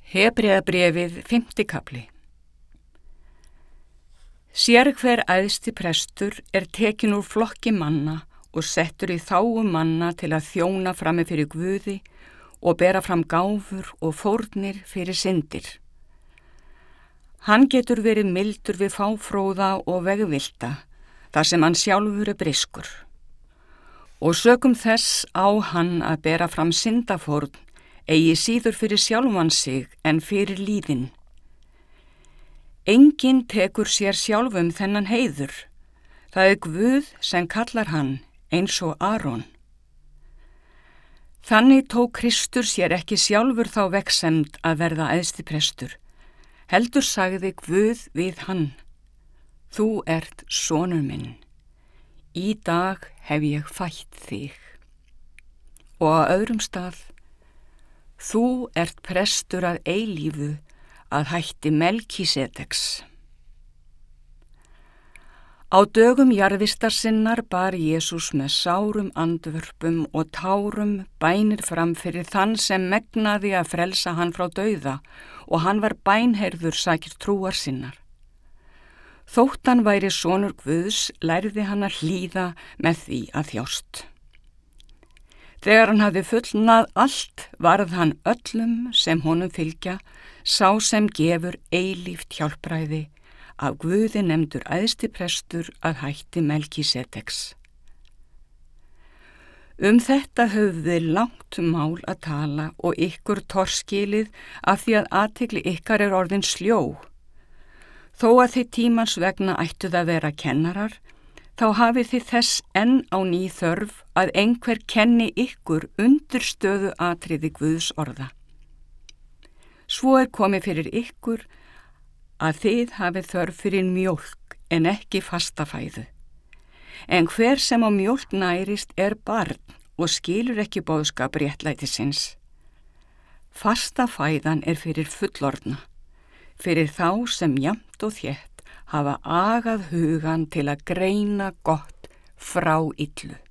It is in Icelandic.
Hebreabréfið 5. kafli. Sérhver æðsti prestur tekin úr flokki manna og settur í þágu manna til að þjóna frammi fyrir Guði og bera fram gáfur og fórnir fyrir syndir. Hann getur verið mildur við fáfróða og vegvilta, þar sem hann sjálfur briskur. Og sökum þess á hann að bera fram syndafórn, eigi síður fyrir sjálfan sig en fyrir líðin. Enginn tekur sér sjálfum þennan heiður. Það Guð sem kallar hann eins og Aron. Þannig tók Kristur sér ekki sjálfur þá vegsemd að verða æðsti prestur. Heldur sagði Guð við hann: Þú ert sonur minn. Í dag hef ég fætt þig. Og á öðrum stað: Þú ert prestur að eilífu að hætti Melkísedeks. Á dögum jarðvistar sinnar bar Jesús með sárum andvörpum og tárum bænir fram fyrir þann sem megnaði að frelsa hann frá dauða, og hann var bænheyrður sakir trúar sinnar. Þótt hann væri sonur Guðs, lærði hann að hlýða með því að þjást. Þegar hann hafði fullnað allt, varð hann öllum sem honum fylgja, sá sem gefur eilíft hjálpræði, af Guði nefndur æðsti prestur að hætti Melkísedeks. Þetta höfum við langt mál að tala og ykkur torskilið af því að athygli ykkar orðin sljó. Þó að þið tímans vegna ættuð að vera kennarar, þá hafið þið þess enn á ný þörf að einhver kenni ykkur undirstöðu atriði Guðs orða. Svo komið fyrir ykkur að þið hafið þörf fyrir mjólk en ekki fasta fæðu. En hver sem á mjólk nærist barn og skilur ekki boðskap réttlætisins. Fasta fæðan fyrir fullorðna, fyrir þá sem jafnt og þétt hafa agað hugan til að greina gott frá illu.